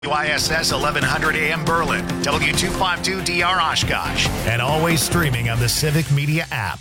WISS 1100 AM Berlin, W252DR Oshkosh, and always streaming on the Civic Media app.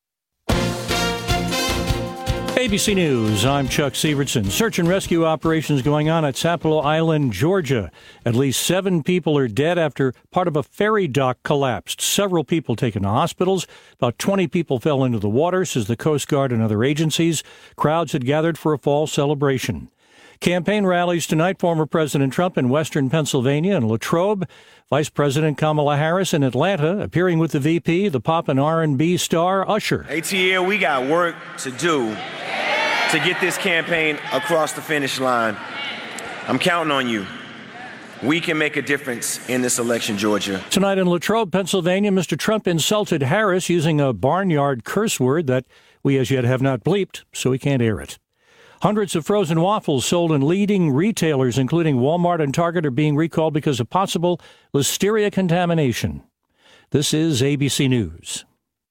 ABC News, I'm Chuck Sievertson. Search and rescue operations going on at Sapelo Island, Georgia. At least 7 people are dead after part of a ferry dock collapsed. Several people taken to hospitals. About 20 people fell into the water, says the Coast Guard and other agencies. Crowds had gathered for a fall celebration. Campaign rallies tonight. Former President Trump in western Pennsylvania and Latrobe. Vice President Kamala Harris in Atlanta, appearing with the VP, the pop and R&B star Usher. ATL, we got work to do to get this campaign across the finish line. I'm counting on you. We can make a difference in this election, Georgia. Tonight in Latrobe, Pennsylvania, Mr. Trump insulted Harris using a barnyard curse word that we as yet have not bleeped, so we can't air it. Hundreds of frozen waffles sold in leading retailers, including Walmart and Target, are being recalled because of possible listeria contamination. This is ABC News.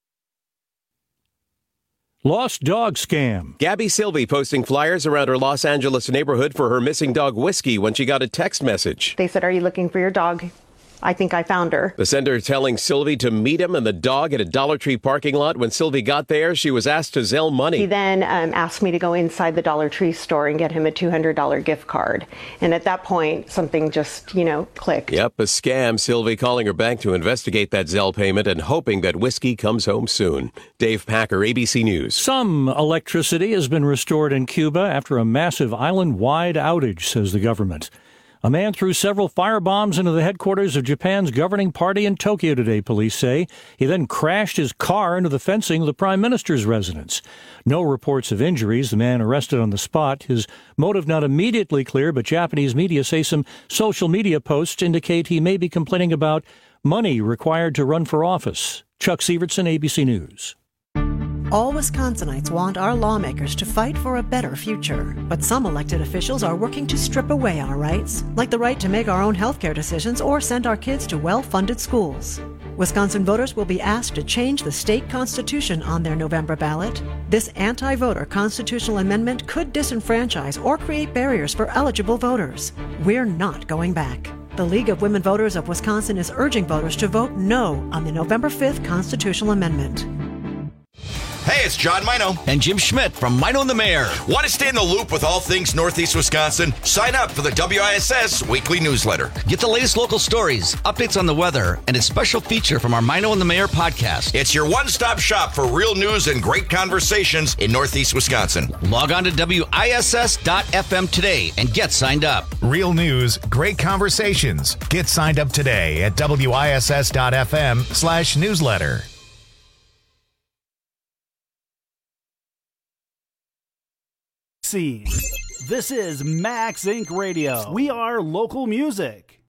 Lost dog scam. Gabby Silvey posting flyers around her Los Angeles neighborhood for her missing dog Whiskey when she got a text message. They said, "Are you looking for your dog? I think I found her." The sender telling Silvey to meet him and the dog at a Dollar Tree parking lot. When Silvey got there, she was asked to Zelle money. He then asked me to go inside the Dollar Tree store and get him a $200 gift card. And at that point, something just, clicked. Yep, a scam. Silvey calling her bank to investigate that Zelle payment and hoping that Whiskey comes home soon. Dave Packer, ABC News. Some electricity has been restored in Cuba after a massive island-wide outage, says the government. A man threw several firebombs into the headquarters of Japan's governing party in Tokyo today, police say. He then crashed his car into the fencing of the prime minister's residence. No reports of injuries. The man arrested on the spot. His motive not immediately clear, but Japanese media say some social media posts indicate he may be complaining about money required to run for office. Chuck Sievertson, ABC News. All Wisconsinites want our lawmakers to fight for a better future. But some elected officials are working to strip away our rights, like the right to make our own healthcare decisions or send our kids to well-funded schools. Wisconsin voters will be asked to change the state constitution on their November ballot. This anti-voter constitutional amendment could disenfranchise or create barriers for eligible voters. We're not going back. The League of Women Voters of Wisconsin is urging voters to vote no on the November 5th constitutional amendment. Hey, it's John Mino. And Jim Schmidt from Mino and the Mayor. Want to stay in the loop with all things Northeast Wisconsin? Sign up for the WISS weekly newsletter. Get the latest local stories, updates on the weather, and a special feature from our Mino and the Mayor podcast. It's your one-stop shop for real news and great conversations in Northeast Wisconsin. Log on to WISS.FM today and get signed up. Real news, great conversations. Get signed up today at WISS.FM/newsletter. This is Max Inc. Radio. We are local music.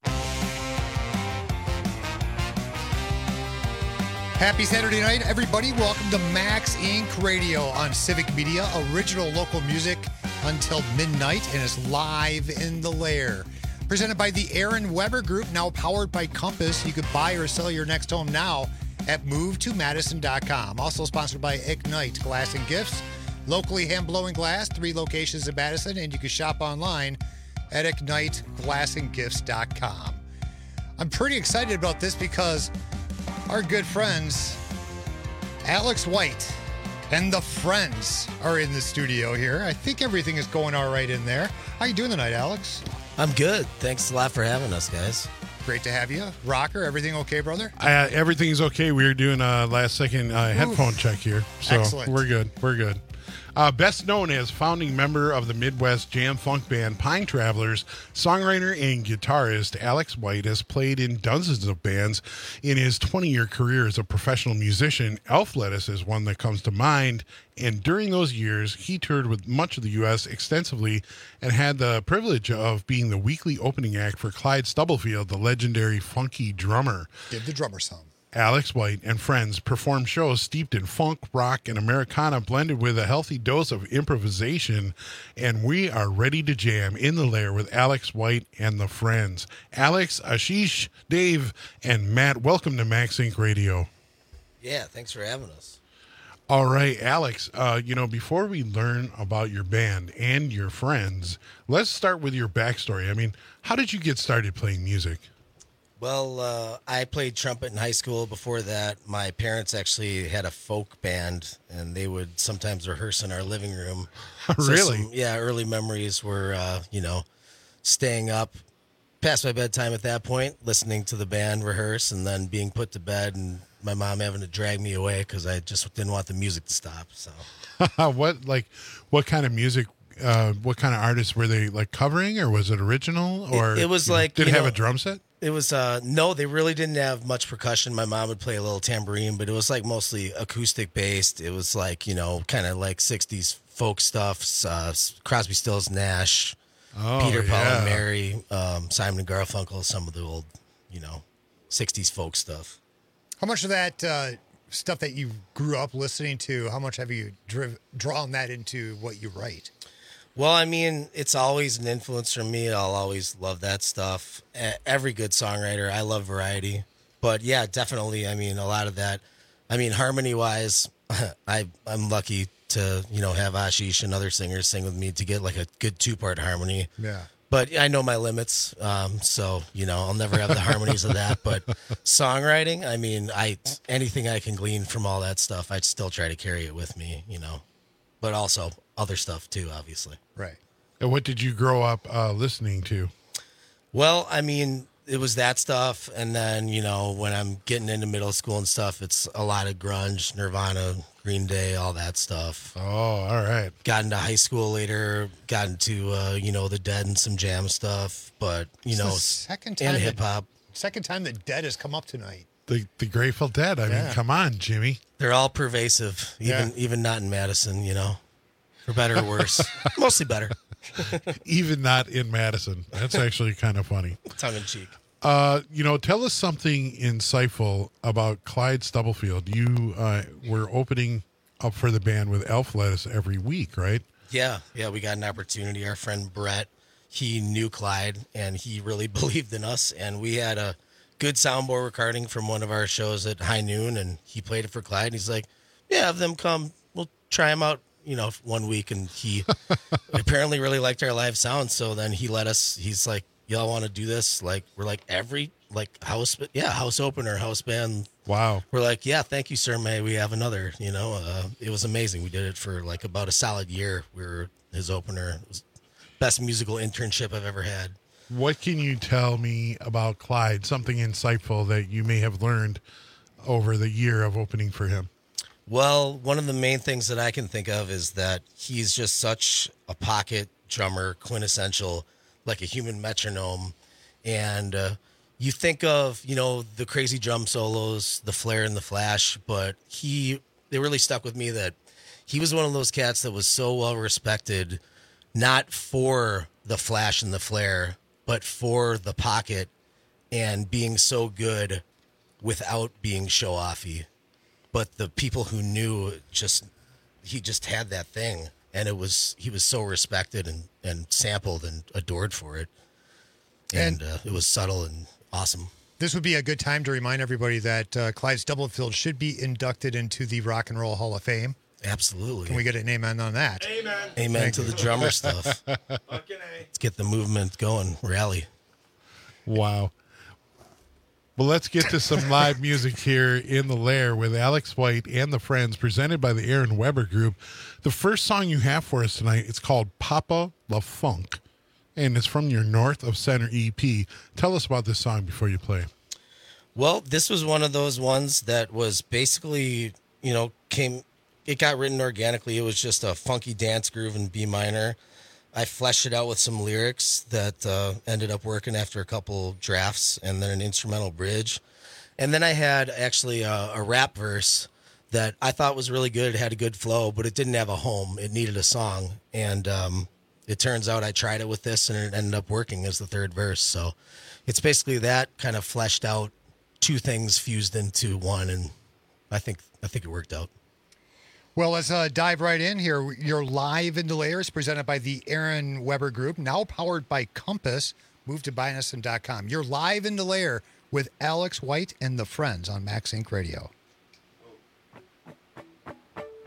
Happy Saturday night, everybody. Welcome to Max Inc. Radio on Civic Media. Original local music until midnight, and it's live in the lair. Presented by the Aaron Weber Group, now powered by Compass. You could buy or sell your next home now at MoveToMadison.com. Also sponsored by Ignite Glass and Gifts. Locally hand-blowing glass, 3 locations in Madison, and you can shop online at IgniteGlassandGifts.com. I'm pretty excited about this because our good friends, Alex White and the Friends, are in the studio here. I think everything is going all right in there. How you doing tonight, Alex? I'm good. Thanks a lot for having us, guys. Great to have you. Rocker, everything okay, brother? Everything's okay. We were doing a last-second headphone check here, so Excellent. We're good. We're good. Best known as founding member of the Midwest jam funk band Pine Travelers, songwriter and guitarist Alex White has played in dozens of bands in his 20-year career as a professional musician. Elf Lettuce is one that comes to mind, and during those years, he toured with much of the U.S. extensively and had the privilege of being the weekly opening act for Clyde Stubblefield, the legendary funky drummer. Give the drummer some. Alex White and Friends perform shows steeped in funk, rock, and Americana, blended with a healthy dose of improvisation, and we are ready to jam in the lair with Alex White and the Friends. Alex, Ashish, Dave, and Matt, welcome to Max Inc. Radio. Yeah, thanks for having us. All right, Alex, before we learn about your band and your friends, let's start with your backstory. I mean, how did you get started playing music? Well, I played trumpet in high school. Before that, my parents actually had a folk band, and they would sometimes rehearse in our living room. Really? Early memories were, staying up past my bedtime at that point, listening to the band rehearse, and then being put to bed, and my mom having to drag me away because I just didn't want the music to stop. So, what kind of music? What kind of artists were they like covering, or was it original? Or it was like, did it have a drum set? It was no, they really didn't have much percussion. My mom would play a little tambourine, but it was like mostly acoustic based. It was like, kind of like 60s folk stuff, Crosby, Stills, Nash, Peter, Paul and Mary, Simon and Garfunkel, some of the old, 60s folk stuff. How much of that stuff that you grew up listening to, how much have you drawn that into what you write? Well, I mean, it's always an influence for me. I'll always love that stuff. Every good songwriter, I love variety. But yeah, definitely, I mean, a lot of that. I mean, harmony-wise, I'm lucky to, have Ashish and other singers sing with me to get like a good 2-part harmony. Yeah. But I know my limits, so, I'll never have the harmonies of that. But songwriting, I mean, anything I can glean from all that stuff, I'd still try to carry it with me, But also other stuff too, obviously. Right. And what did you grow up listening to? Well, I mean, it was that stuff. And then, when I'm getting into middle school and stuff, it's a lot of grunge, Nirvana, Green Day, all that stuff. Oh, all right. Got into high school later, got into, the Dead and some jam stuff. But, second time and hip hop. Second time the Dead has come up tonight. The Grateful Dead. I mean, come on, Jimmy. They're all pervasive, even not in Madison, for better or worse. Mostly better. Even not in Madison. That's actually kind of funny. Tongue in cheek. Tell us something insightful about Clyde Stubblefield. You were opening up for the band with Elf Lettuce every week, right? Yeah, we got an opportunity. Our friend Brett, he knew Clyde, and he really believed in us, and we had a good soundboard recording from one of our shows at High Noon, and he played it for Clyde, and he's like, yeah, have them come. We'll try them out, 1 week, and he apparently really liked our live sound, so then he let us, he's like, y'all want to do this? Like, we're like, every, house opener, house band. Wow. We're like, yeah, thank you, sir, may we have another, it was amazing. We did it for, about a solid year. We were his opener. It was best musical internship I've ever had. What can you tell me about Clyde? Something insightful that you may have learned over the year of opening for him? Well, one of the main things that I can think of is that he's just such a pocket drummer, quintessential, like a human metronome. And you think of, the crazy drum solos, the flare and the flash, but they really stuck with me that he was one of those cats that was so well respected, not for the flash and the flare, but for the pocket and being so good without being show-offy. But the people who knew, he just had that thing, and he was so respected and sampled and adored for it. And it was subtle and awesome. This would be a good time to remind everybody that Clyde Stubblefield should be inducted into the Rock and Roll Hall of Fame. Absolutely. Can we get an amen on that? Amen to the drummer stuff. Let's get the movement going. Rally. Wow. Well, let's get to some live music here in the Lair with Alex White and the Friends, presented by the Aaron Weber Group. The first song you have for us tonight, it's called Papa La Funk, and it's from your North of Center EP. Tell us about this song before you play. Well, this was one of those ones that was basically, it got written organically. It was just a funky dance groove in B minor. I fleshed it out with some lyrics that ended up working after a couple drafts, and then an instrumental bridge. And then I had actually a rap verse that I thought was really good. It had a good flow, but it didn't have a home. It needed a song. And it turns out I tried it with this, and it ended up working as the third verse. So it's basically that kind of fleshed out, two things fused into one, and I think it worked out. Well, let's dive right in here. You're live in the Lair is presented by the Aaron Weber Group, now powered by Compass. Move to buynosum.com. You're live in the Lair with Alex White and the Friends on Max Inc. Radio.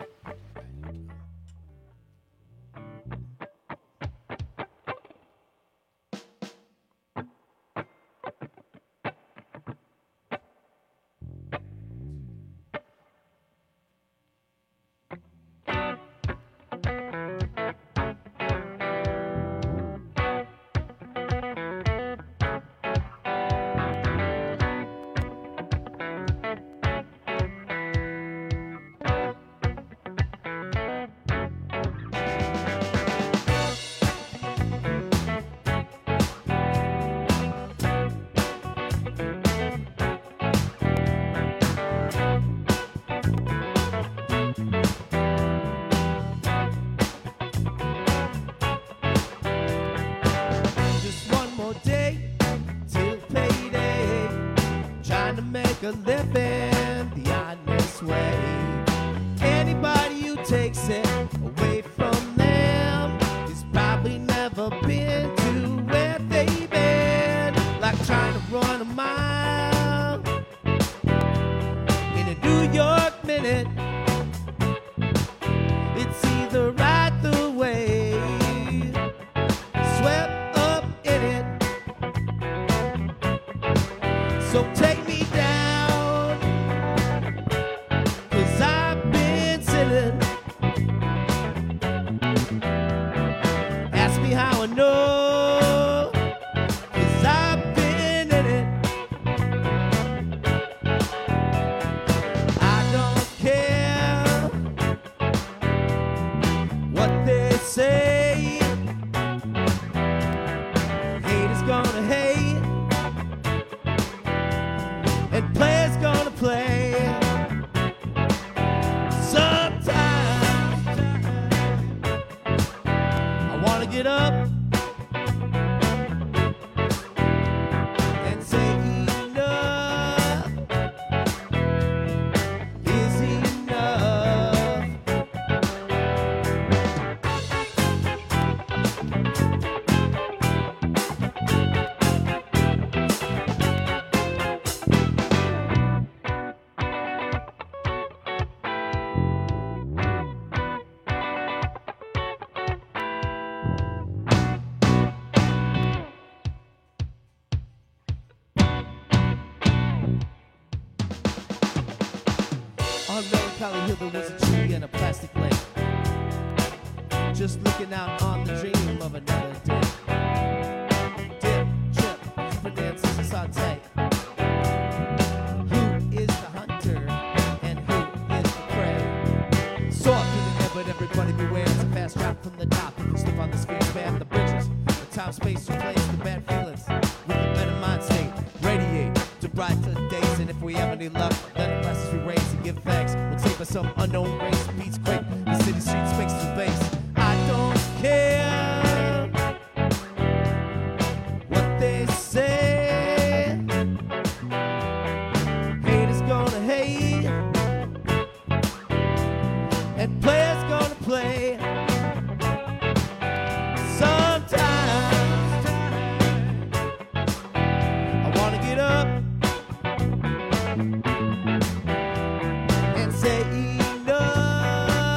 make a living the honest way. Anybody who takes it away from them has probably never been to where they've been. Like trying to run a mile in a New York minute. It's either right the way, swept up in it. So take me down, 'cause I've been sitting. Ask me how I know, 'cause I've been in it. I don't care what they say. Hate is gonna hate, and players gonna play. Sometimes I wanna get up and say enough is enough. On Melancholy Hill there was a tree and a plastic lake, just looking out on the dream of another day. Dip, chip, Fernandez and saute. Who is the hunter and who is the prey? Soar through the air, but everybody beware. It's a fast drop from the top. If you slip on the speed span, the bridges, the time, space, replace the bad feelings with a better mind state. Radiate to brighter days, and if we have any luck, then the glasses we raise and give thanks. We'll take us some unknown race, beats quick. The city streets makes the base. I don't care what they say. Hate is gonna hate, and players gonna play. Sometimes I wanna get up and say enough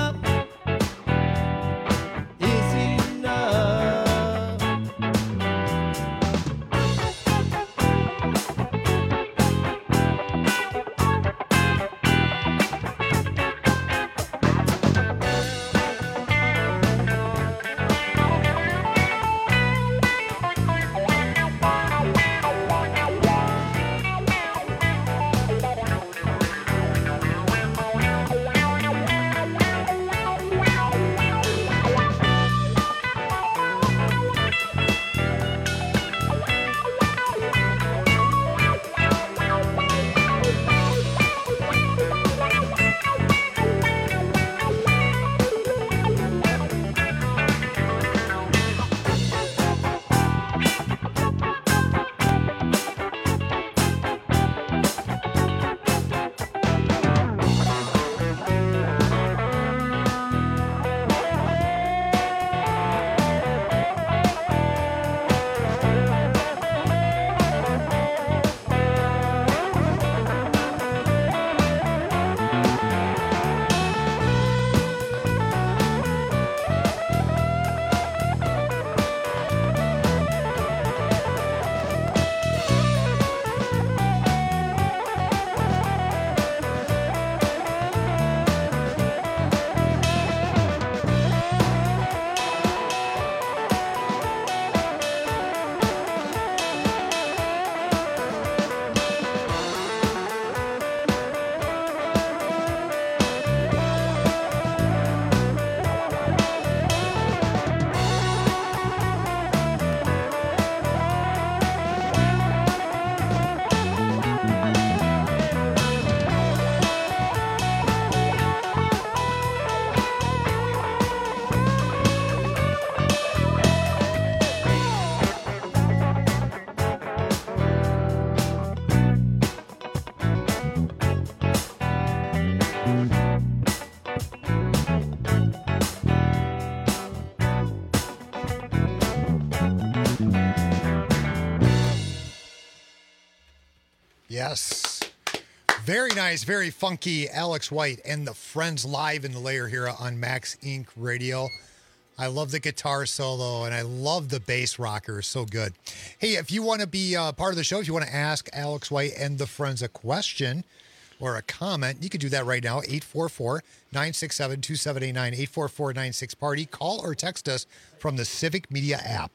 Yes. Very nice, very funky Alex White and the Friends live in the layer here on Max Inc. Radio. I love the guitar solo, and I love the bass rocker. So good. Hey, if you want to be part of the show, if you want to ask Alex White and the Friends a question or a comment, you can do that right now, 844-967-2789, 844-96-PARTY. Call or text us from the Civic Media app.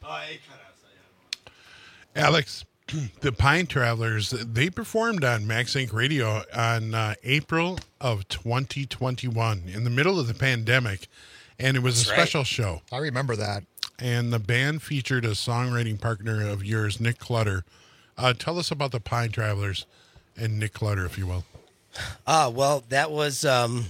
Alex, the Pine Travelers, they performed on Max Inc. Radio on April of 2021 in the middle of the pandemic. And it was a special show. I remember that. And the band featured a songwriting partner of yours, Nick Clutter. Tell us about the Pine Travelers and Nick Clutter, if you will. Well, that was, I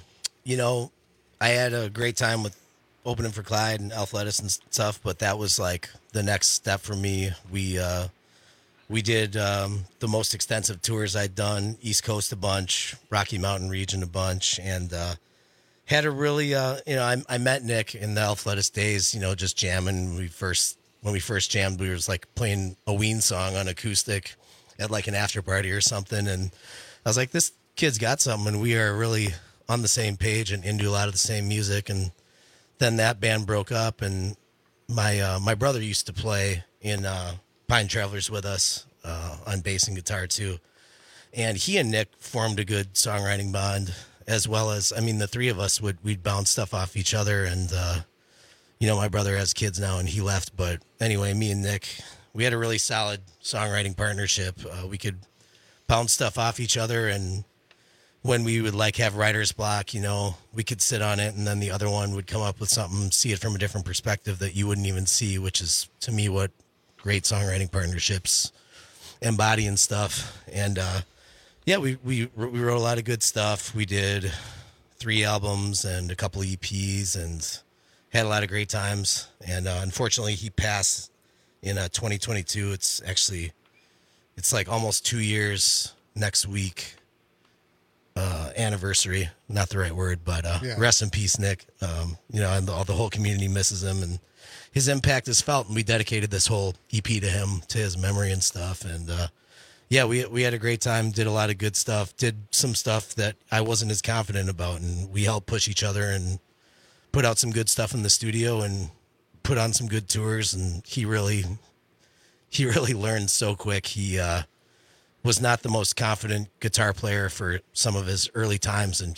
had a great time with opening for Clyde and Alphalettus and stuff, but that was like the next step for me. We did the most extensive tours I'd done, East Coast a bunch, Rocky Mountain region a bunch, and had a really, I met Nick in the Alphalettus days, just jamming. When we first jammed, we was like playing a Ween song on acoustic at like an after party or something. And I was like, this kid's got something, and we are really on the same page and into a lot of the same music. And then that band broke up, and my brother used to play in Pine Travelers with us on bass and guitar too. And he and Nick formed a good songwriting bond, as well as, the three of us we'd bounce stuff off each other. And, my brother has kids now and he left. But anyway, me and Nick, we had a really solid songwriting partnership. We could bounce stuff off each other. And when we would have writer's block, we could sit on it, and then the other one would come up with something, see it from a different perspective that you wouldn't even see, which is, to me, what great songwriting partnerships embody and stuff. And, we wrote a lot of good stuff. We did 3 albums and a couple of EPs and had a lot of great times. And unfortunately, he passed in 2022. It's like almost 2 years next week. Anniversary, not the right word, but rest in peace, Nick. And the whole community misses him, and his impact is felt. And we dedicated this whole EP to him, to his memory and stuff. And we had a great time, did a lot of good stuff, did some stuff that I wasn't as confident about, and we helped push each other and put out some good stuff in the studio and put on some good tours. And he really learned so quick. He was not the most confident guitar player for some of his early times, and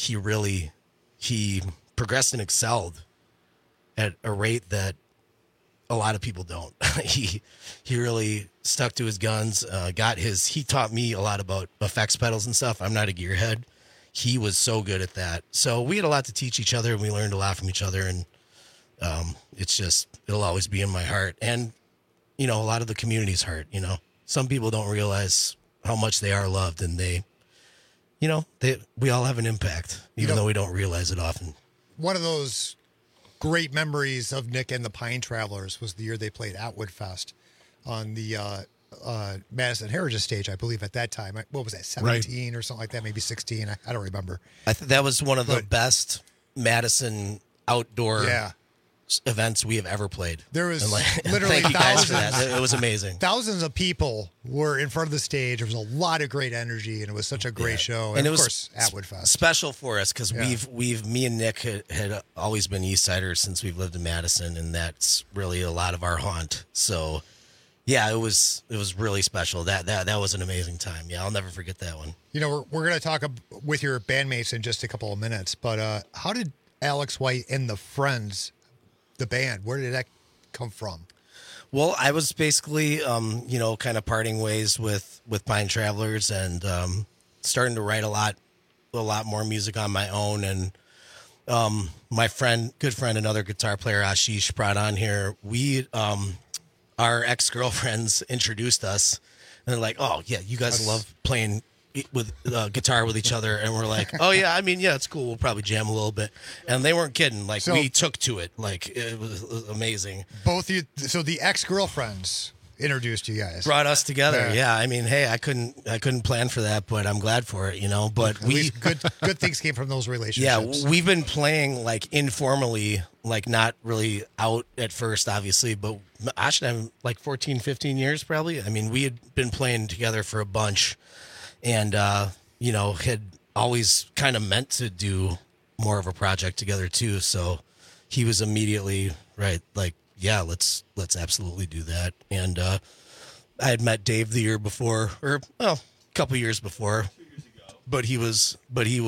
he progressed and excelled at a rate that a lot of people don't. He really stuck to his guns, he taught me a lot about effects pedals and stuff. I'm not a gearhead. He was so good at that. So we had a lot to teach each other, and we learned a lot from each other. And it'll always be in my heart. And, a lot of the community's heart, some people don't realize how much they are loved, and we all have an impact, even though we don't realize it often. One of those great memories of Nick and the Pine Travelers was the year they played Atwood Fest on the Madison Heritage stage, I believe, at that time. What was that, 17 or something like that, maybe 16? I don't remember. That was one of the best Madison outdoor events we have ever played. There was thank literally you guys for thousands. that. It was amazing. Thousands of people were in front of the stage. There was a lot of great energy, and it was such a great show. And it of was course, Atwood Fest. Special for us because me and Nick had always been East Siders since we've lived in Madison, and that's really a lot of our haunt. So, it was really special. That was an amazing time. Yeah, I'll never forget that one. We're going to talk with your bandmates in just a couple of minutes, but how did Alex White and the Friends, the band, where did that come from? Well, I was basically, kind of parting ways with Pine Travelers and starting to write a lot more music on my own. And my good friend, another guitar player, Ashish, brought on here. Our ex-girlfriends introduced us, and they're like, "Oh yeah, you guys love playing with guitar with each other," and we're like, "Oh yeah, it's cool. We'll probably jam a little bit." And they weren't kidding. We took to it. It was amazing. So the ex-girlfriends introduced you guys, brought us together. Yeah, hey, I couldn't plan for that, but I'm glad for it. But at least good things came from those relationships. Yeah, we've been playing informally, not really out at first, obviously, but Ash and I, 14, 15 years probably. We had been playing together for a bunch. and had always kind of meant to do more of a project together too. So he was immediately right, like, yeah, let's absolutely do that. And I had met Dave the year before, or a couple years before, but he was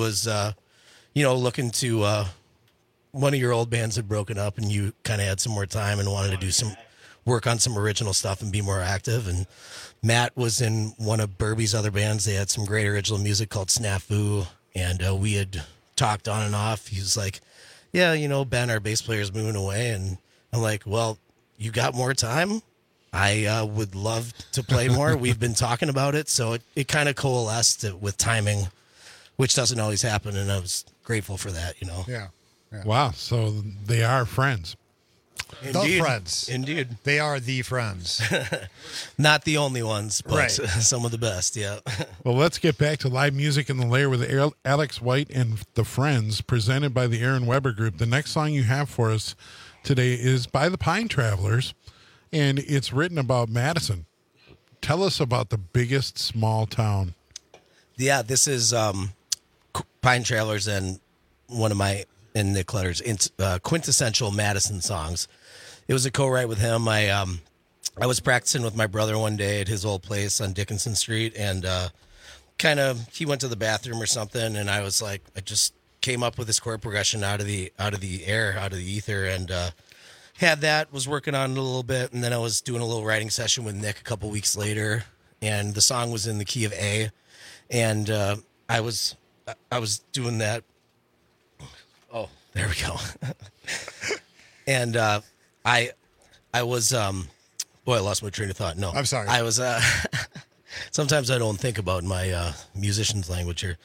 looking to one of your old bands had broken up, and you kind of had some more time and wanted to do some work on some original stuff and be more active. And Matt was in one of Burby's other bands. They had some great original music called Snafu, and we had talked on and off. He was like, yeah, Ben, our bass player, is moving away. And I'm like, well, you got more time? I would love to play more. We've been talking about it. So it kind of coalesced with timing, which doesn't always happen. And I was grateful for that, Yeah. Wow. So they are friends. Indeed. The friends. Indeed. They are the friends. Not the only ones, but right. Some of the best, yeah. Well, let's get back to live music in the Lair with Alex White and the Friends, presented by the Aaron Weber Group. The next song you have for us today is by the Pine Travelers, and it's written about Madison. Tell us about the biggest small town. Yeah, this is Pine Travelers and one of my, and Nick Clutter's quintessential Madison songs. It was a co-write with him. I was practicing with my brother one day at his old place on Dickinson Street, and he went to the bathroom or something, and I was like, I just came up with this chord progression out of the ether, and was working on it a little bit, and then I was doing a little writing session with Nick a couple weeks later, and the song was in the key of A, and I was doing that. Oh, there we go. And I was I lost my train of thought. No, I'm sorry. I was sometimes I don't think about my musician's language here.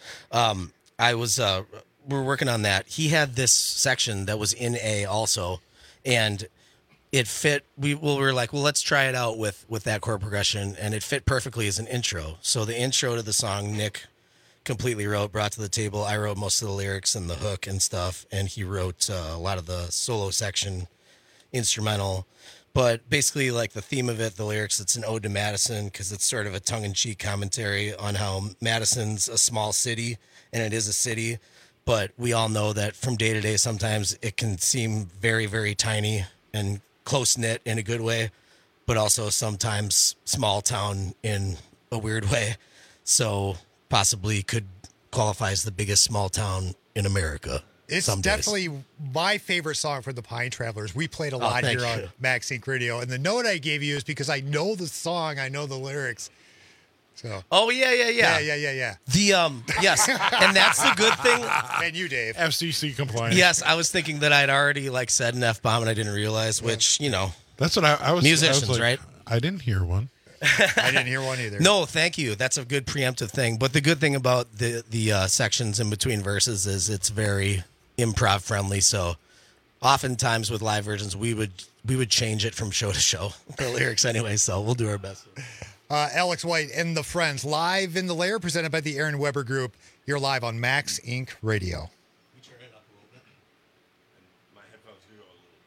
We're working on that. He had this section that was in A also, and it fit. We were like, well, let's try it out with that chord progression, and it fit perfectly as an intro. So the intro to the song, Nick completely brought to the table. I wrote most of the lyrics and the hook and stuff, and he wrote a lot of the solo section, instrumental. But basically, like the theme of it, the lyrics, it's an ode to Madison, because it's sort of a tongue-in-cheek commentary on how Madison's a small city, and it is a city, but we all know that from day to day, sometimes it can seem very, very tiny and close-knit in a good way, but also sometimes small town in a weird way. So possibly could qualify as the biggest small town in America. It's definitely my favorite song for the Pine Travelers. We played a lot here on Max Inc. Radio, and the note I gave you is because I know the song, I know the lyrics. So. Oh yeah. The yes, and that's the good thing. And you, Dave, FCC compliant. Yes, I was thinking that I'd already said an F-bomb and I didn't realize, which that's what I was. Musicians, I was like, right? I didn't hear one. I didn't hear one either. No, thank you. That's a good preemptive thing. But the good thing about the sections in between verses is it's very improv friendly. So oftentimes with live versions, we would change it from show to show, the lyrics anyway. So we'll do our best. Alex White and the Friends, live in the Lair, presented by the Aaron Weber Group. You're live on Max Inc. Radio. We turn it up a little bit, and my headphones do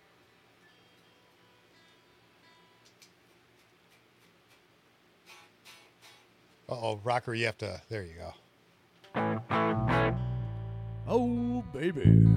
a little. Uh-oh, rocker, you have to... There you go. Oh, baby.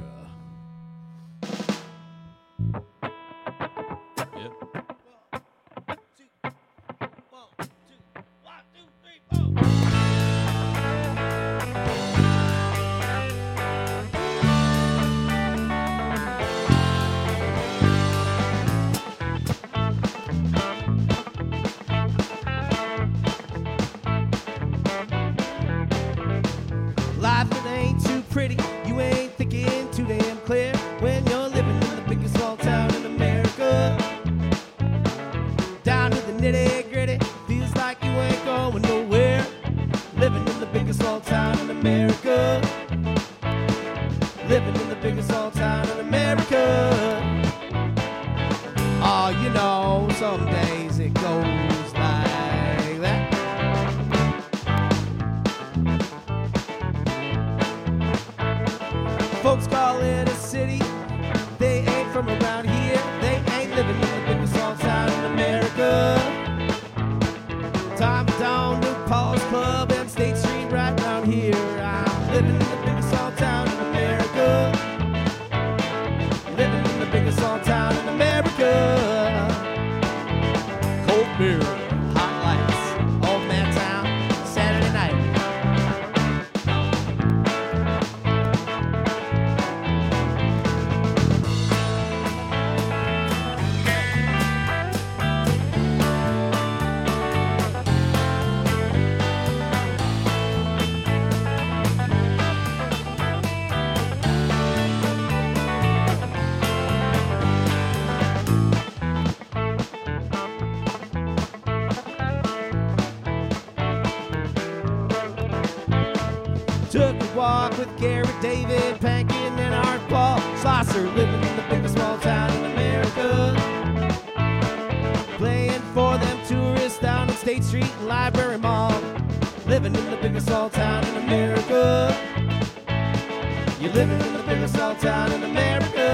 Life, it ain't too pretty. You ain't thinking too damn clear when you're living in the biggest small town in America. Down to the nitty gritty, feels like you ain't going nowhere. Living in the biggest small town in America. Living in the biggest small town in America. Oh, you know, some days it goes like that. Folks call it a city. They ain't from around here. They ain't living in the biggest small town in America. Time down to Paul's Club and State Street Took a walk with Garrett, David, Pankin, and Art Paul Saucer, living in the biggest small town in America. Playing for them tourists down on State Street and Library Mall. Living in the biggest small town in America. You're living in the biggest small town in America.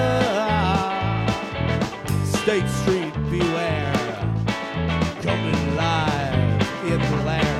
State Street, beware. Coming live in the lair.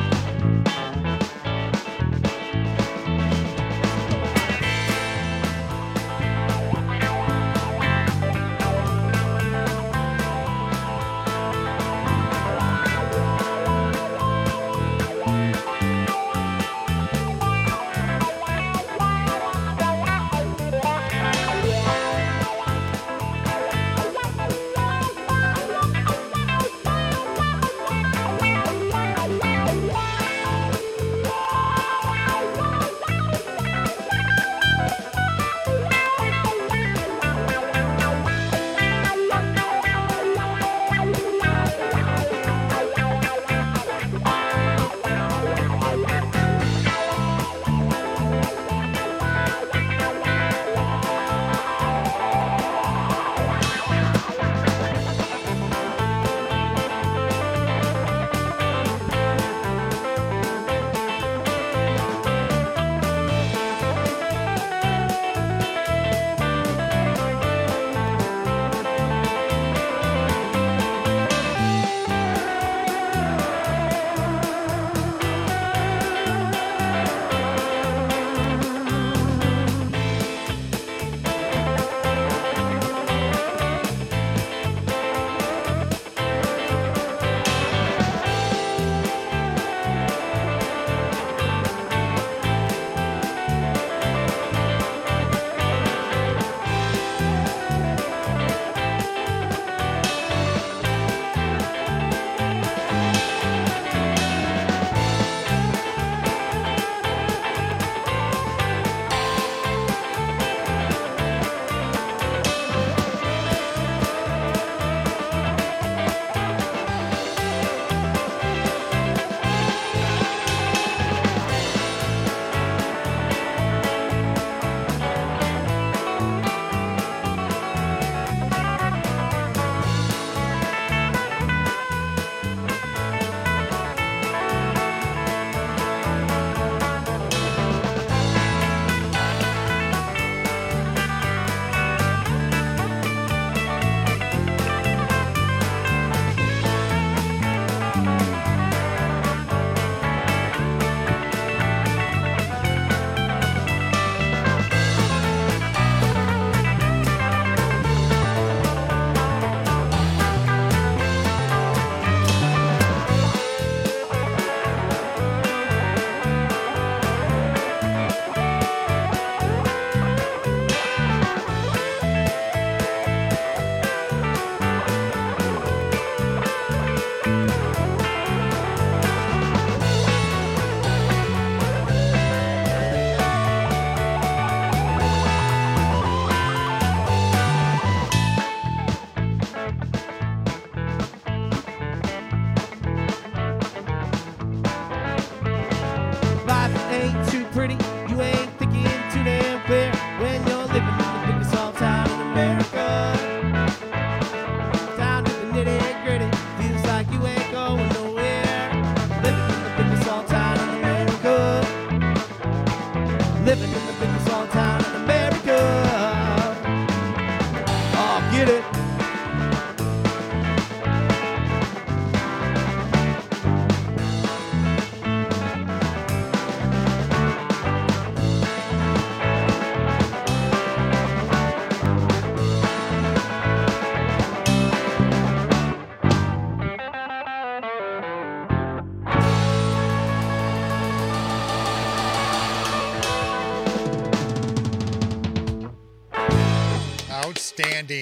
Outstanding.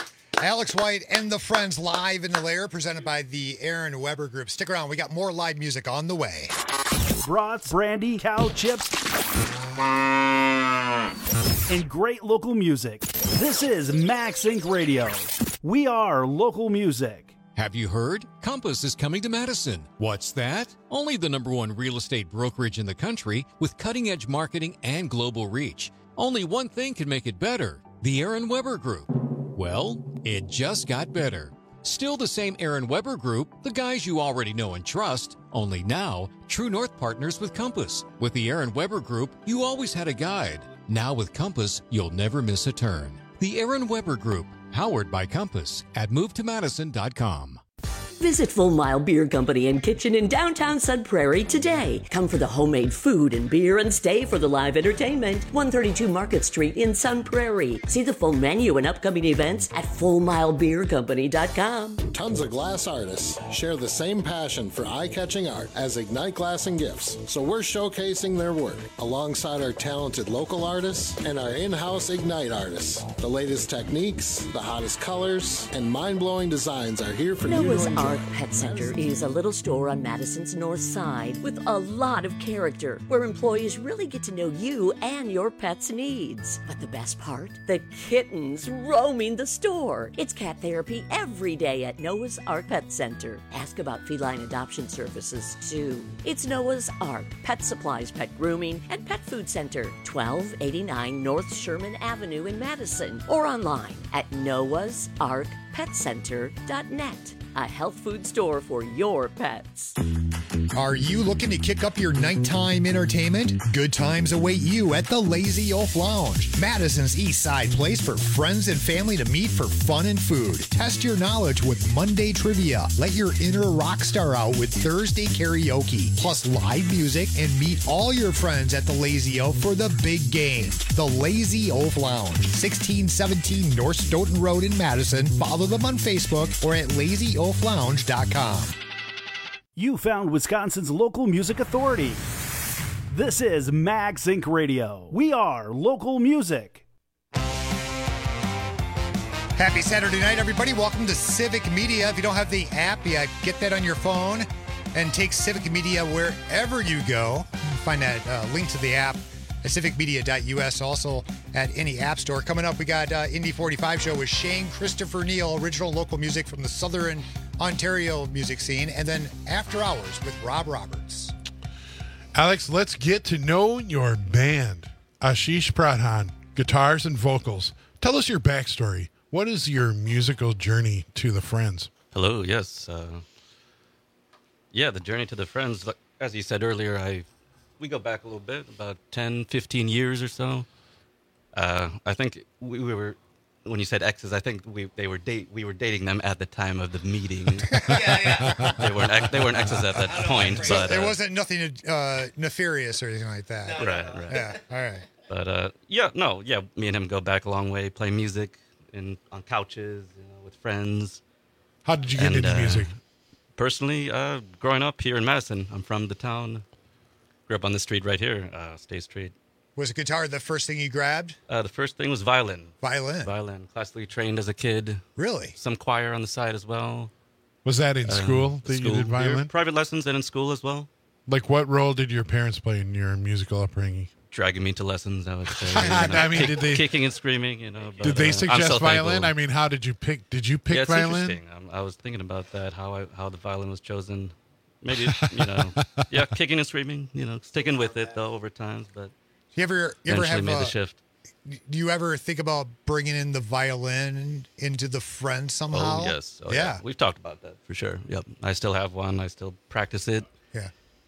Alex White and the Friends live in the lair, presented by the Aaron Weber Group. Stick around. We got more live music on the way. Brats, brandy, cow chips, and great local music. This is Max Inc. Radio. We are local music. Have you heard? Compass is coming to Madison. What's that? Only the #1 real estate brokerage in the country with cutting-edge marketing and global reach. Only one thing can make it better: the Aaron Weber Group. Well, it just got better. Still the same Aaron Weber Group, the guys you already know and trust, only now, True North partners with Compass. With the Aaron Weber Group, you always had a guide. Now with Compass, you'll never miss a turn. The Aaron Weber Group, powered by Compass at movetomadison.com. Visit Full Mile Beer Company and Kitchen in downtown Sun Prairie today. Come for the homemade food and beer and stay for the live entertainment. 132 Market Street in Sun Prairie. See the full menu and upcoming events at FullMileBeerCompany.com. Tons of glass artists share the same passion for eye-catching art as Ignite Glass and Gifts, so we're showcasing their work alongside our talented local artists and our in-house Ignite artists. The latest techniques, the hottest colors, and mind-blowing designs are here for you to Noah's enjoy. Ark Pet Center is a little store on Madison's north side with a lot of character where employees really get to know you and your pet's needs. But the best part? The kittens roaming the store. It's cat therapy every day at Noah's Ark Pet Center. Ask about feline adoption services too. It's Noah's Ark Pet Supplies, Pet Grooming, and Pet Food Center, 1289 North Sherman Avenue in Madison, or online at noahsarkpetcenter.net. A health food store for your pets. Are you looking to kick up your nighttime entertainment? Good times await you at the Lazy Oaf Lounge, Madison's East Side place for friends and family to meet for fun and food. Test your knowledge with Monday trivia. Let your inner rock star out with Thursday karaoke, plus live music, and meet all your friends at the Lazy Oaf for the big game. The Lazy Oaf Lounge, 1617 North Stoughton Road in Madison. Follow them on Facebook or at lazyoflounge.com. You found Wisconsin's local music authority. This is Max Inc. Radio. We are local music. Happy Saturday night, everybody. Welcome to Civic Media. If you don't have the app, get that on your phone and take Civic Media wherever you go. You can find that link to the app at civicmedia.us, also at any app store. Coming up, we got Indy 45 show with Shane Christopher Neal, original local music from the Southern Ontario music scene, and then After Hours with Rob Roberts. Alex, let's get to know your band. Ashish Pradhan, guitars and vocals. Tell us your backstory. What is your musical journey to the Friends? Hello, yes. The journey to the Friends, as you said earlier, we go back a little bit, about 10, 15 years or so. I think we were, when you said exes, I think we were dating them at the time of the meeting. Yeah. They weren't exes at that point. So but, there wasn't nothing nefarious or anything like that. Right. Yeah, all right. But me and him go back a long way, play music on couches, with friends. How did you get into music? Personally, growing up here in Madison, I'm from the town. Grew up on the street right here, State Street. Was guitar the first thing you grabbed? The first thing was violin. Violin. Classically trained as a kid. Really? Some choir on the side as well. Was that in school that you did violin? Private lessons and in school as well. Like, what role did your parents play in your musical upbringing? Dragging me to lessons, I would say. Did they kicking and screaming? But, did they suggest violin? I mean, how did you pick? Did you pick violin? Interesting. I was thinking about that. How the violin was chosen. Maybe kicking and screaming. Sticking with it though over time. But you ever have made the shift? Do you ever think about bringing in the violin into the Friends somehow? Oh yes. Yeah. We've talked about that for sure. Yep. I still have one. I still practice it. Yeah.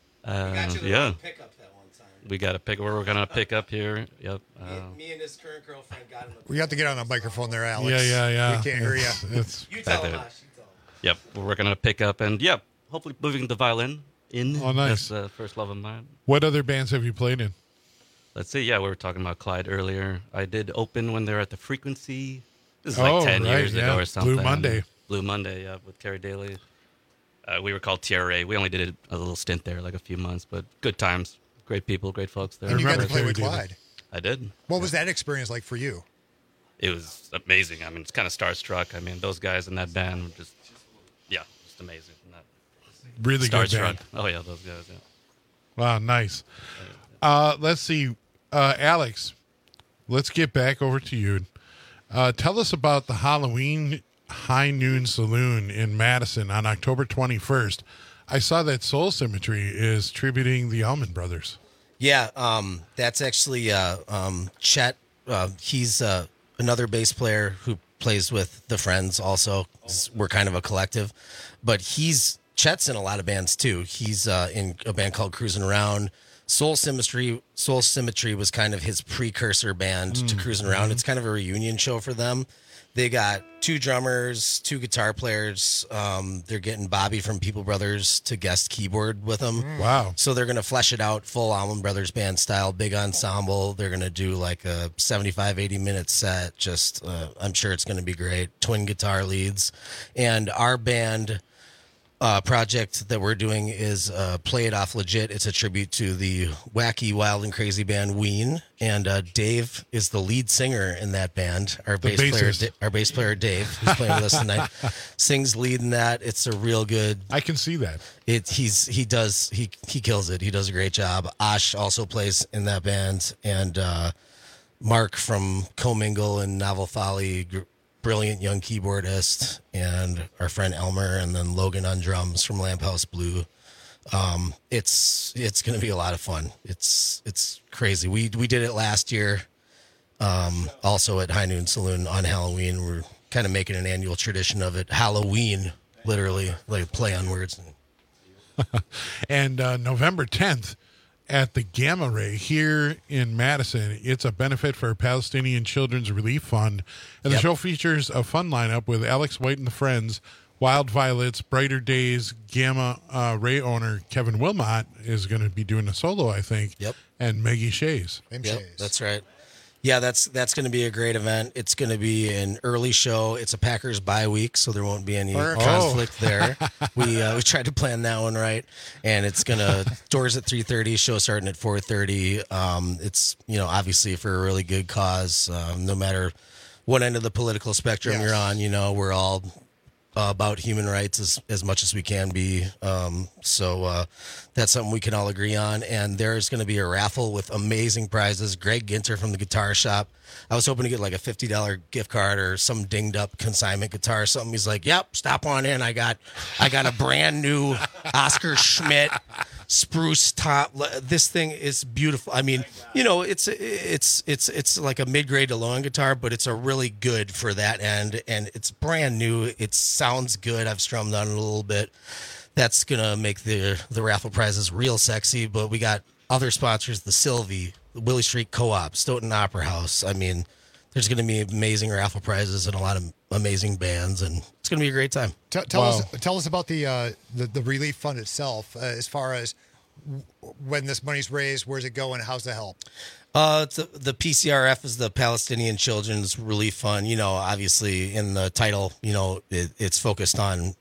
Pickup that one time. We got a pick. We're gonna pick up here. Yep. Me and his current girlfriend got him. We have to get on a microphone there, Alex. Yeah. We can't hear you. You tell him. Yep. We're gonna pick up and hopefully moving the violin in. Oh, nice. That's first love of mine. What other bands have you played in? Let's see. Yeah, we were talking about Clyde earlier. I did open when they were at the Frequency. This is like 10 years ago or something. Blue Monday, with Carrie Daly. We were called TRA. We only did a little stint there, like a few months, but good times. Great people, great folks there. And you got to play with Clyde. I did. What was that experience like for you? It was amazing. I mean, it's kind of starstruck. I mean, those guys in that band were just amazing. Really good band. Oh, yeah, those guys, yeah. Wow, nice. Let's see. Alex, let's get back over to you. Tell us about the Halloween High Noon Saloon in Madison on October 21st. I saw that Soul Symmetry is tributing the Allman Brothers. Yeah, that's actually Chet. He's another bass player who plays with the Friends also. We're kind of a collective. But Chet's in a lot of bands too. He's in a band called Cruising Around. Soul Symmetry was kind of his precursor band to Cruising Around. It's kind of a reunion show for them. They got 2 drummers, 2 guitar players. They're getting Bobby from People Brothers to guest keyboard with them. Wow. So they're going to flesh it out full Allman Brothers band style, big ensemble. They're going to do like a 75, 80-minute set. Just, I'm sure it's going to be great. Twin guitar leads. And our band project that we're doing is Play It Off Legit. It's a tribute to the wacky, wild, and crazy band Ween. And Dave is the lead singer in that band. Our bass player Dave, who's playing with us tonight, sings lead in that. It's a real good. I can see that. He kills it. He does a great job. Ash also plays in that band, and Mark from Commingle and Novel Folly. Brilliant young keyboardist, and our friend Elmer, and then Logan on drums from Lamp House Blue. It's going to be a lot of fun. It's crazy. We did it last year, also at High Noon Saloon on Halloween. We're kind of making an annual tradition of it. Halloween, literally, like play on words. And November 10th at the Gamma Ray here in Madison. It's a benefit for Palestinian Children's Relief Fund. And the show features a fun lineup with Alex White and the Friends, Wild Violets, Brighter Days, Gamma Ray owner Kevin Wilmot is going to be doing a solo, I think. Yep. And Maggie Shays. That's right. Yeah, that's going to be a great event. It's going to be an early show. It's a Packers bye week, so there won't be any conflict there. We tried to plan that one right, and it's doors at 3:30, show starting at 4:30. It's obviously for a really good cause. No matter what end of the political spectrum you're on, we're all about human rights as much as we can be. So that's something we can all agree on. And there's going to be a raffle with amazing prizes. Greg Ginter from the Guitar Shop. I was hoping to get like a $50 gift card or some dinged up consignment guitar or something. He's like, "Yep, stop on in. I got a brand new Oscar Schmidt spruce top. This thing is beautiful. I mean, it's like a mid-grade to low-end guitar, but it's a really good for that end, and it's brand new. It sounds good. I've strummed on it a little bit. That's gonna make the raffle prizes real sexy. But we got other sponsors: the Sylvie, the Willie Street Co-op, Stoughton Opera House. I mean, there's gonna be amazing raffle prizes and a lot of amazing bands, and it's gonna be a great time. Tell us about the relief fund itself, as far as when this money's raised, where's it going, how's the help? The PCRF is the Palestinian Children's Relief Fund. Obviously in the title, it's focused on,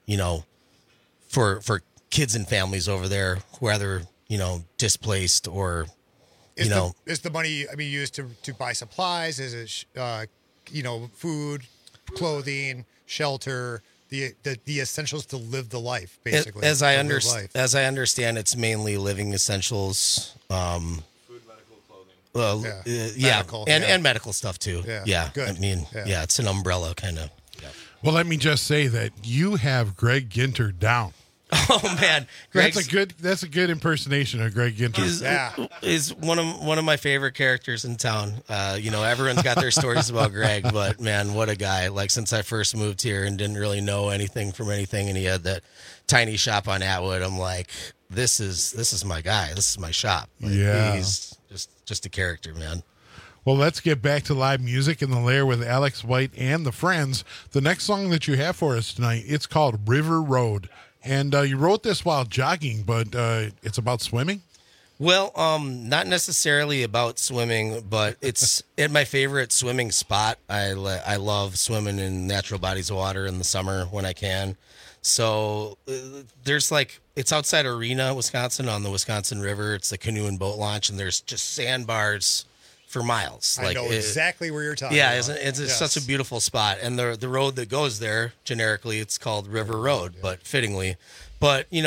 for kids and families over there, whether, displaced or, is the money, used to buy supplies? Is it, food, clothing, shelter, the essentials to live the life, basically? As I understand, it's mainly living essentials. Food, medical, clothing. Medical, and medical stuff too. Yeah. Good. It's an umbrella kind of. Yeah. Well, let me just say that you have Greg Ginter down. Oh man, that's a good impersonation of Greg Ginter. Is one of my favorite characters in town. Everyone's got their stories about Greg, but man, what a guy! Like, since I first moved here and didn't really know anything from anything, and he had that tiny shop on Atwood, I'm like, this is my guy. This is my shop. Like, he's just a character, man. Well, let's get back to live music in the Lair with Alex White and the Friends. The next song that you have for us tonight, it's called River Road. And you wrote this while jogging, but it's about swimming? Well, not necessarily about swimming, but it's at my favorite swimming spot. I love swimming in natural bodies of water in the summer when I can. So there's it's outside Arena, Wisconsin, on the Wisconsin River. It's the canoe and boat launch, and there's just sandbars for miles. I know exactly where you're talking about. It's such a beautiful spot. And the road that goes there, generically, it's called River Road, but fittingly. But, when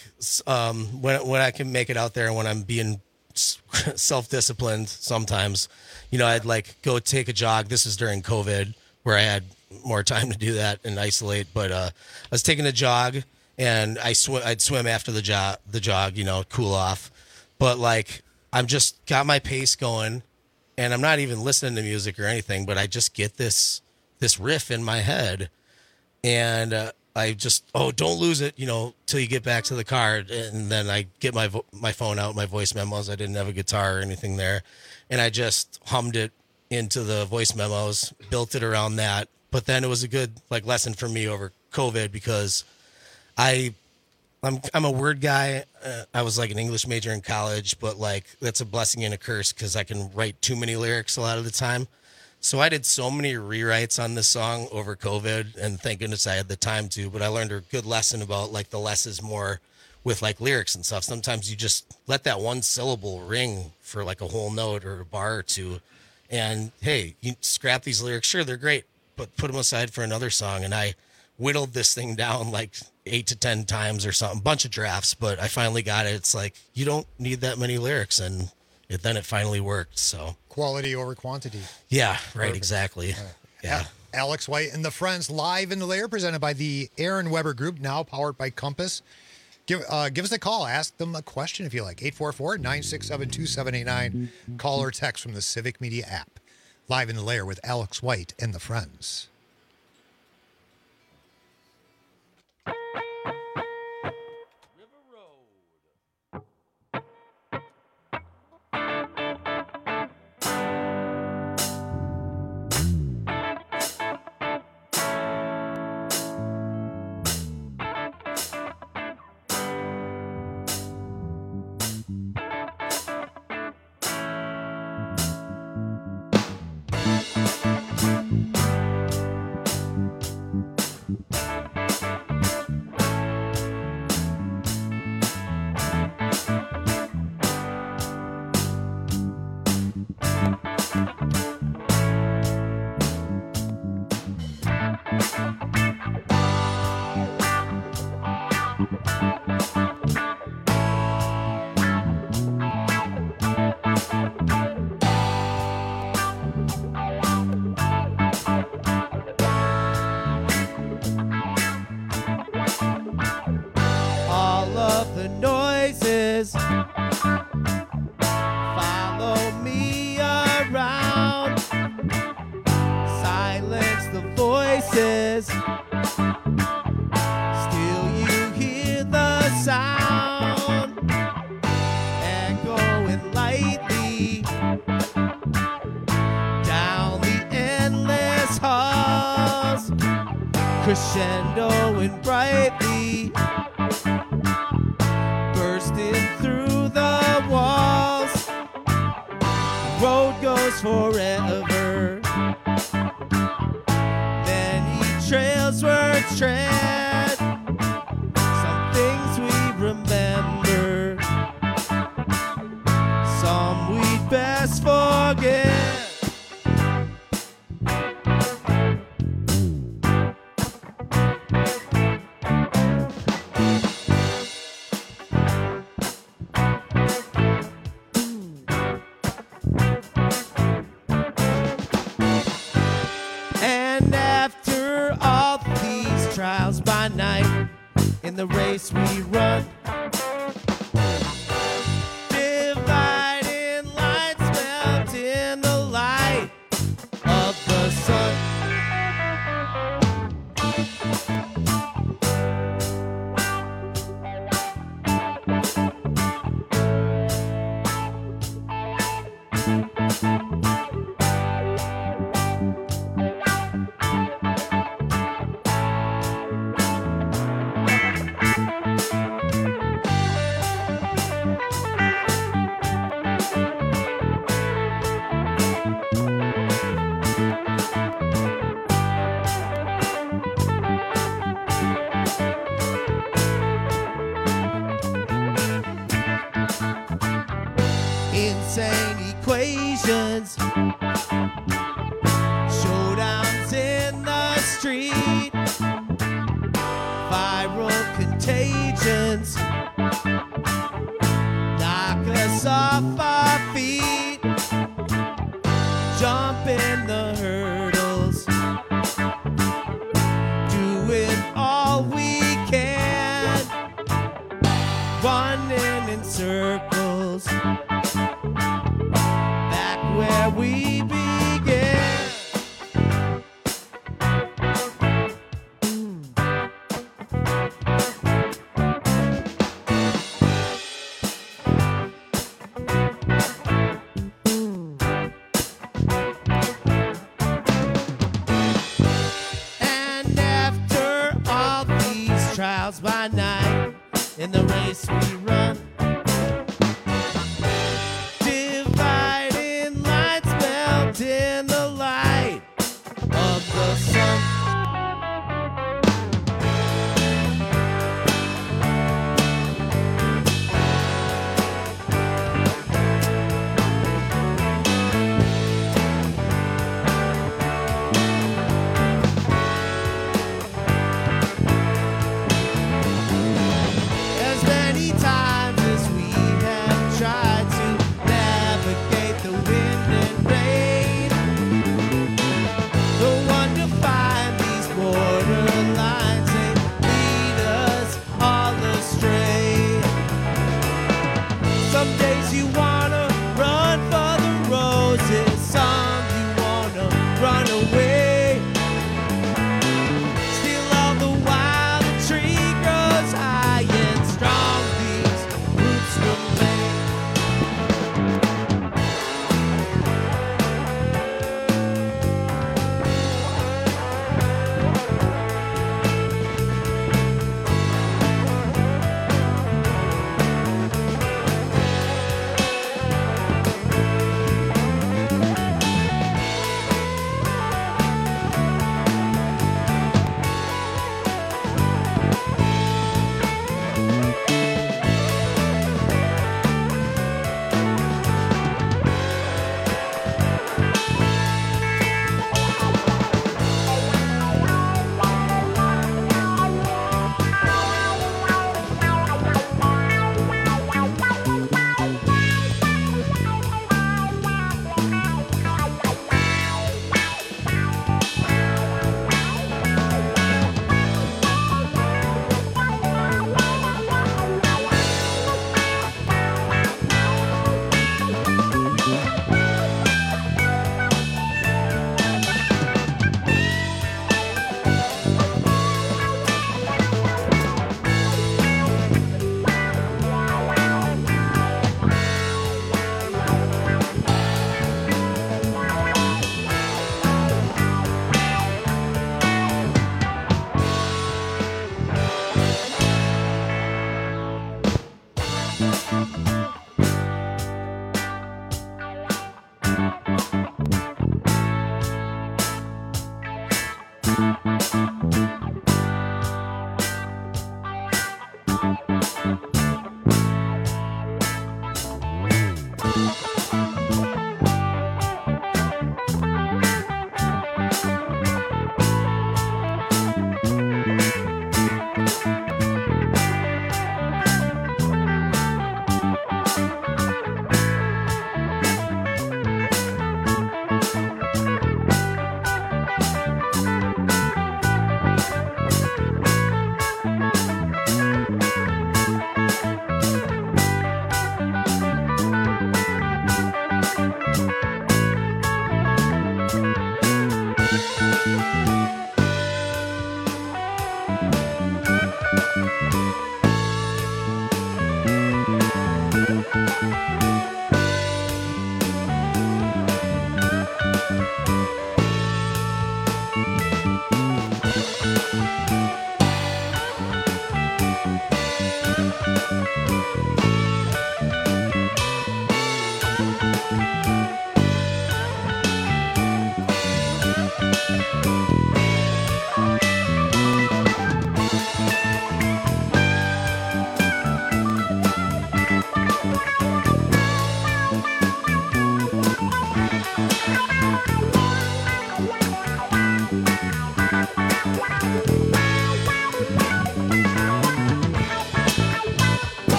I can make it out there and when I'm being self-disciplined sometimes, I'd go take a jog. This is during COVID, where I had more time to do that and isolate. But I was taking a jog, and I'd swim after the jog, you know, cool off. But like, I'm just got my pace going, and I'm not even listening to music or anything, but I just get this riff in my head, and I just, don't lose it, you know, till you get back to the car. And then I get my phone out, my voice memos. I didn't have a guitar or anything there. And I just hummed it into the voice memos, built it around that. But then it was a good like lesson for me over COVID, because I'm a word guy. I was like an English major in college, but like that's a blessing and a curse, because I can write too many lyrics a lot of the time. So I did so many rewrites on this song over COVID, and thank goodness I had the time to, but I learned a good lesson about like the less is more with like lyrics and stuff. Sometimes you just let that one syllable ring for like a whole note or a bar or two. And hey, you scrap these lyrics. Sure, they're great, but put them aside for another song. And I whittled this thing down like 8 to 10 times or something, bunch of drafts, but I finally got it. It's like, you don't need that many lyrics. And then it finally worked. So quality over quantity. Yeah, right. Perfect. Exactly. Yeah. Alex White and the Friends live in the lair, presented by the Aaron Weber Group, now powered by Compass. Give us a call. Ask them a question if you like. 844-967-2789. Call or text from the Civic Media app. Live in the lair with Alex White and the Friends. Crescendoing brightly, bursting through the walls. Road goes forever. Many trails were tread. Some things we remember, some we'd best forget. The race we run, dividing lines melt in the light of the sun. Insane equations, showdowns in the street, viral contagions, knock us off our feet, jump in the hurdles, goes back where we began. And after all these trials by night, in the race we run, dividing lights melt in the light of the sun. As many times as we have tried to navigate the wind and rain, the one to find these borderlines, they lead us all astray. Some days you wanna run for the roses, some you wanna run away. Still all the while the tree grows high and strong, these roots remain.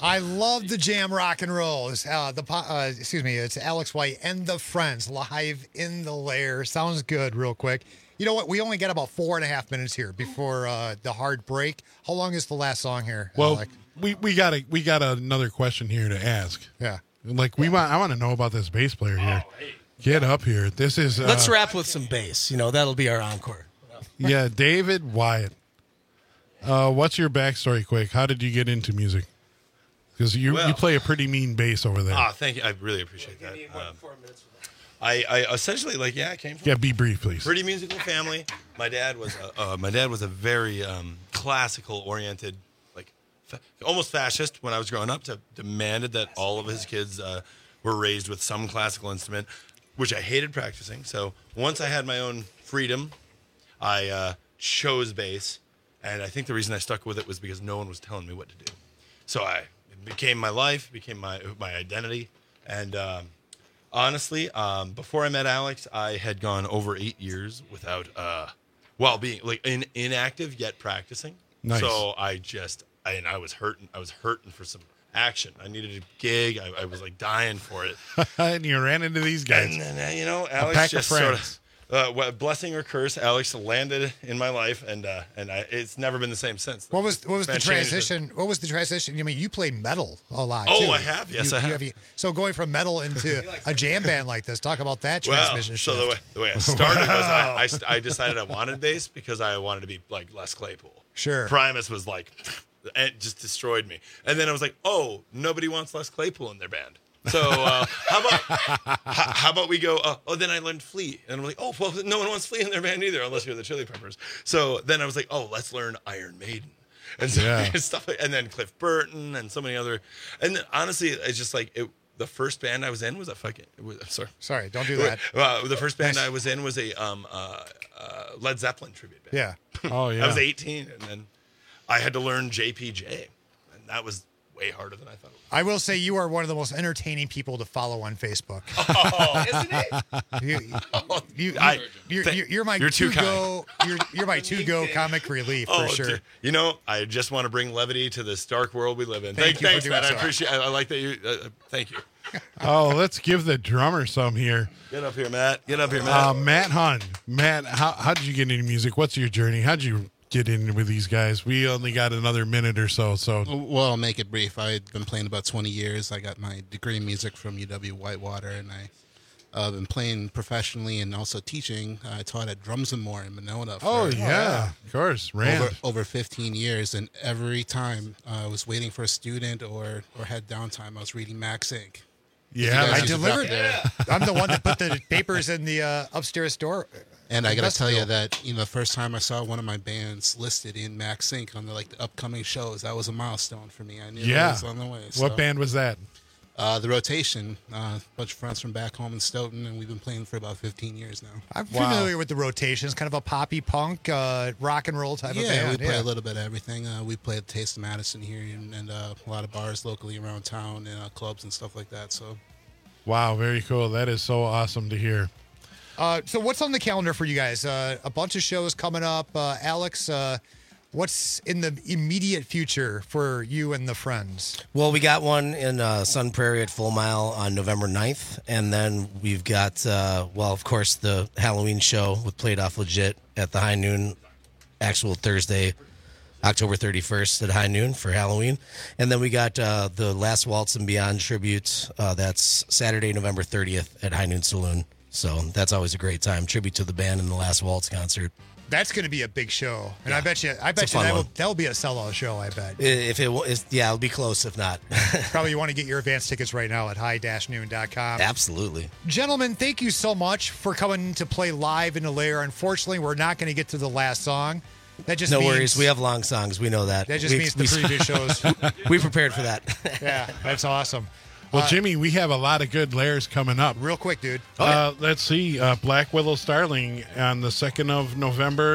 I love the jam rock and roll. It's, it's Alex White and the Friends live in the lair. Sounds good real quick. You know what? We only got about 4.5 minutes here before the hard break. How long is the last song here, Well, Alec? we got another question here to ask. Yeah. Like I want to know about this bass player here. Get up here. This is Let's wrap with some bass. That'll be our encore. Yeah, David Wyatt. What's your backstory quick? How did you get into music? Because you play a pretty mean bass over there. Thank you. I really appreciate that. I essentially I came from be brief, please. Pretty musical family. My dad was a very classical oriented, almost fascist when I was growing up. Demanded that all of his kids were raised with some classical instrument, which I hated practicing. So once I had my own freedom, I chose bass, and I think the reason I stuck with it was because no one was telling me what to do. So it became my life, became my identity, and honestly, before I met Alex, I had gone over 8 years without, being inactive yet practicing. Nice. So I was hurting. I was hurting for some action. I needed a gig. I was dying for it. And you ran into these guys. And then, Alex just sort of, blessing or curse, Alex landed in my life, and it's never been the same since. What was the transition? What was the transition? I mean, you play metal a lot. Oh, too. I have. Yes, I have. So going from metal into a jam band like this, talk about that transmission. So the way I started was I decided I wanted bass because I wanted to be like Les Claypool. Sure. Primus was it just destroyed me. And then I was like, oh, nobody wants Les Claypool in their band. So how about we go? Then I learned Flea, and I'm like, oh, well, no one wants Flea in their band either, unless you're the Chili Peppers. So then I was like, oh, let's learn Iron Maiden, and so stuff, and then Cliff Burton, and so many other. And then, honestly, it's just the first band I was in was Sorry, don't do that. The first band I was in was a Led Zeppelin tribute band. Yeah. Oh yeah. I was 18, and then I had to learn JPJ, and that was way harder than I thought it was. I will say you are one of the most entertaining people to follow on Facebook. Oh, isn't it? You're my to-go. You're my to-go comic relief for sure. I just want to bring levity to this dark world we live in. Thanks, Matt. I appreciate. I like that you. Thank you. Oh, let's give the drummer some here. Get up here, Matt. Matt Hunt. Matt, how did you get into music? What's your journey? How'd you get in with these guys? We only got another minute or so. Well, I'll make it brief. I've been playing about 20 years. I got my degree in music from UW-Whitewater, and I've been playing professionally and also teaching. I taught at Drums and More in Monona for of course, over 15 years, and every time I was waiting for a student or had downtime, I was reading Max Inc. Yeah, I delivered. I'm the one that put the papers in the upstairs door. And I got to tell you that, the first time I saw one of my bands listed in Max Inc. on the upcoming shows, that was a milestone for me. I knew it was on the way. What band was that? The Rotation, a bunch of friends from back home in Stoughton, and we've been playing for about 15 years now. I'm familiar with the Rotations, kind of a poppy punk, rock and roll type of band. We play a little bit of everything. We play at the Taste of Madison here, and a lot of bars locally around town, and clubs and stuff like that. So, wow, very cool. That is so awesome to hear. So what's on the calendar for you guys? A bunch of shows coming up. Alex, what's in the immediate future for you and the Friends? Well, we got one in Sun Prairie at Full Mile on November 9th. And then we've got, of course, the Halloween show with Played Off Legit at the High Noon, actual Thursday, October 31st at High Noon for Halloween. And then we got the Last Waltz and Beyond tribute. That's Saturday, November 30th at High Noon Saloon. So that's always a great time. Tribute to the band in the Last Waltz concert. That's going to be a big show, and I bet you that'll be a sellout show. I bet. It'll be close if not. Probably you want to get your advance tickets right now at high-noon.com. Absolutely, gentlemen. Thank you so much for coming to play live in the lair. Unfortunately, we're not going to get to the last song. That just means, worries. We have long songs. We know that. That just means the previous shows. We prepared for that. Yeah, that's awesome. Well, Jimmy, we have a lot of good lairs coming up. Real quick, dude. Let's see. Black Willow Starling on the 2nd of November,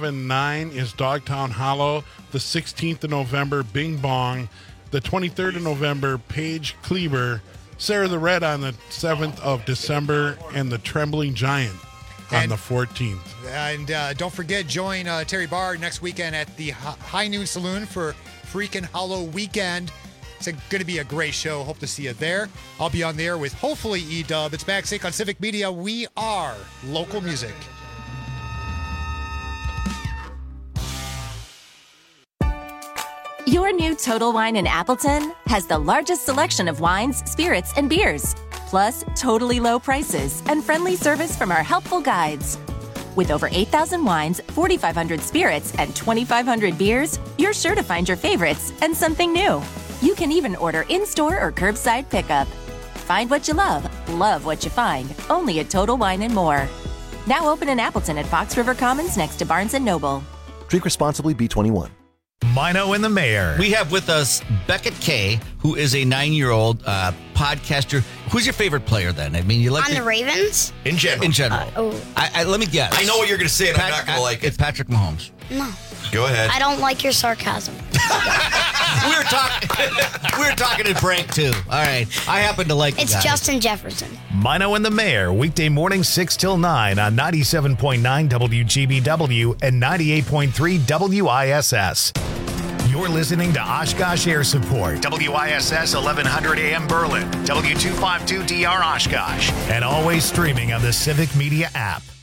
11/9 is Dogtown Hollow. The 16th of November, Bing Bong. The 23rd of November, Paige Kleber. Sarah the Red on the 7th of December, and the Trembling Giant on the 14th. And don't forget, join Terry Barr next weekend at the High Noon Saloon for Freakin' Hollow Weekend. It's going to be a great show. Hope to see you there. I'll be on there with hopefully E-Dub. It's Max Inc. on Civic Media. We are local music. Your new Total Wine in Appleton has the largest selection of wines, spirits, and beers, plus totally low prices and friendly service from our helpful guides. With over 8,000 wines, 4,500 spirits, and 2,500 beers, you're sure to find your favorites and something new. You can even order in-store or curbside pickup. Find what you love what you find, only at Total Wine and More. Now open in Appleton at Fox River Commons next to Barnes & Noble. Drink responsibly, B21. Mino and the Mayor. We have with us Beckett Kay, who is a 9-year-old podcaster. Who's your favorite player then? I mean, you like on the Ravens? In general. In general. Let me guess. I know what you're going to say, and I'm not going to like it. It's Patrick Mahomes. No. Go ahead. I don't like your sarcasm. we were talking to Frank too. All right. I happen to like the It's guy. Justin Jefferson. Mino and the Mayor, weekday morning 6 till 9 on 97.9 WGBW and 98.3 WISS. You're listening to Oshkosh Air Support, WISS 1100 AM Berlin, W252DR Oshkosh, and always streaming on the Civic Media app.